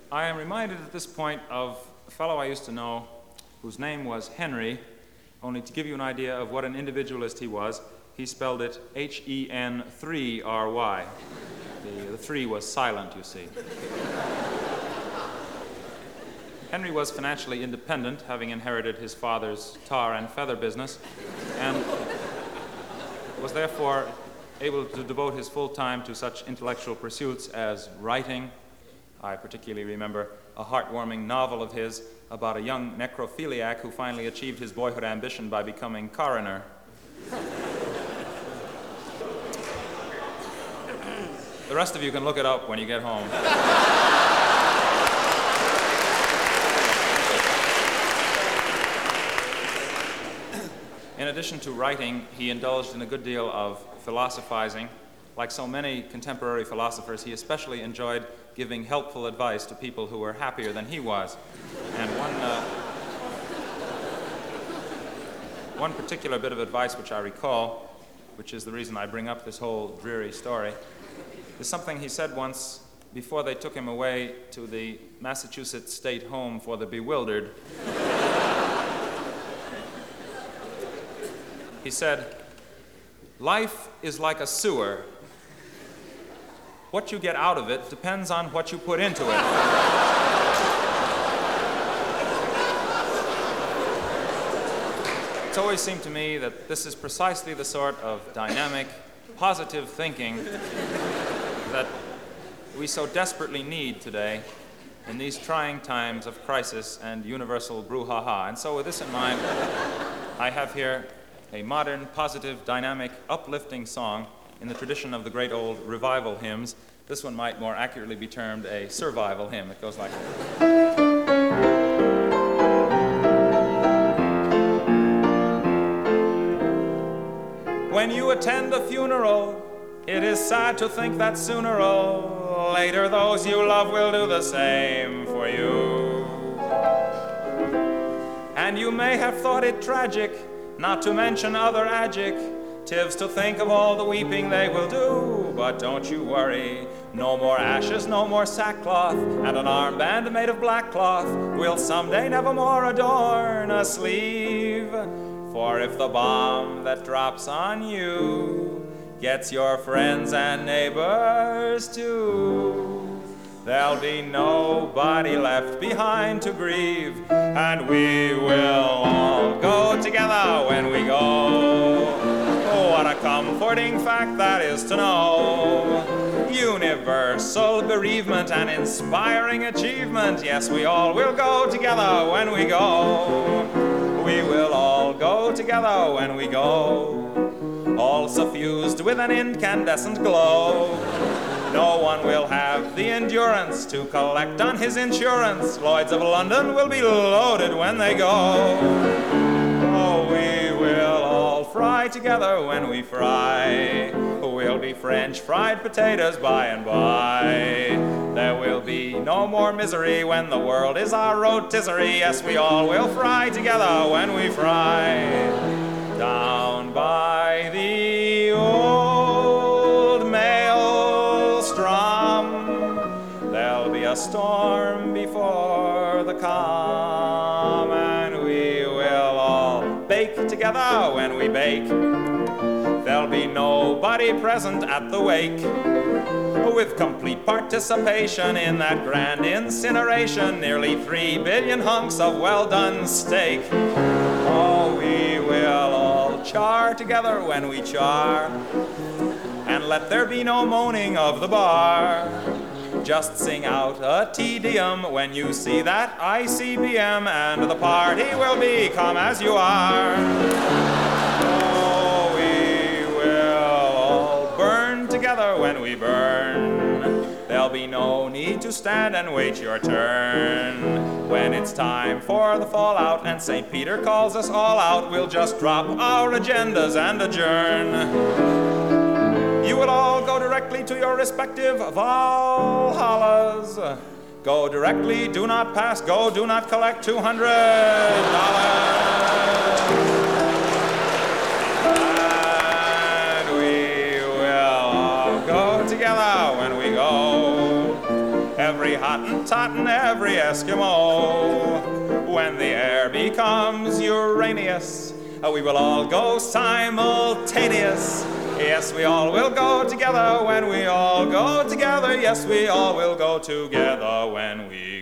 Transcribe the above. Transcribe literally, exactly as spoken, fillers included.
I am reminded at this point of a fellow I used to know whose name was Henry. Only to give you an idea of what an individualist he was, he spelled it H E N three R Y. The, the three was silent, you see. Henry was financially independent, having inherited his father's tar and feather business, and was therefore able to devote his full time to such intellectual pursuits as writing. I particularly remember a heartwarming novel of his about a young necrophiliac who finally achieved his boyhood ambition by becoming coroner. The rest of you can look it up when you get home. In addition to writing, he indulged in a good deal of philosophizing. Like so many contemporary philosophers, he especially enjoyed giving helpful advice to people who were happier than he was. And one, uh, one particular bit of advice which I recall, which is the reason I bring up this whole dreary story, is something he said once before they took him away to the Massachusetts State Home for the Bewildered. He said, "Life is like a sewer. What you get out of it depends on what you put into it." It's always seemed to me that this is precisely the sort of dynamic, positive thinking that we so desperately need today in these trying times of crisis and universal brouhaha. And so with this in mind, I have here a modern, positive, dynamic, uplifting song in the tradition of the great old revival hymns. This one might more accurately be termed a survival hymn. It goes like this. When you attend a funeral, it is sad to think that sooner or later those you love will do the same for you. And you may have thought it tragic, not to mention other adjectives, to think of all the weeping they will do. But don't you worry, no more ashes, no more sackcloth, and an armband made of black cloth will someday nevermore adorn a sleeve. For if the bomb that drops on you gets your friends and neighbors too, there'll be nobody left behind to grieve, and we will all go together when we go. Oh, what a comforting fact that is to know. Universal bereavement and inspiring achievement. Yes, we all will go together when we go. We will all go together when we go, all suffused with an incandescent glow. No one will have the endurance to collect on his insurance. Lloyds of London will be loaded when they go. Oh, we will all fry together when we fry. We'll be French fried potatoes by and by. There will be no more misery when the world is our rotisserie. Yes, we all will fry together when we fry. Down by the old maelstrom, there'll be a storm before the calm, and we will all bake together when we bake. There'll be nobody present at the wake, with complete participation in that grand incineration, nearly three billion hunks of well-done steak. Oh, we will all char together when we char, and let there be no moaning of the bar. Just sing out a Te Deum when you see that I C B M, and the party will be come as you are. Oh, we will all burn together when we burn. There'll be no need to stand and wait your turn. When it's time for the fallout and Saint Peter calls us all out, we'll just drop our agendas and adjourn. You will all go directly to your respective Valhallas. Go directly, do not pass, go, do not collect two hundred dollars. And we will all go together when we go. every Hottentot and every Eskimo. When the air becomes Uranus, uh, we will all go simultaneous. Yes, we all will go together when we all go together. Yes, we all will go together when we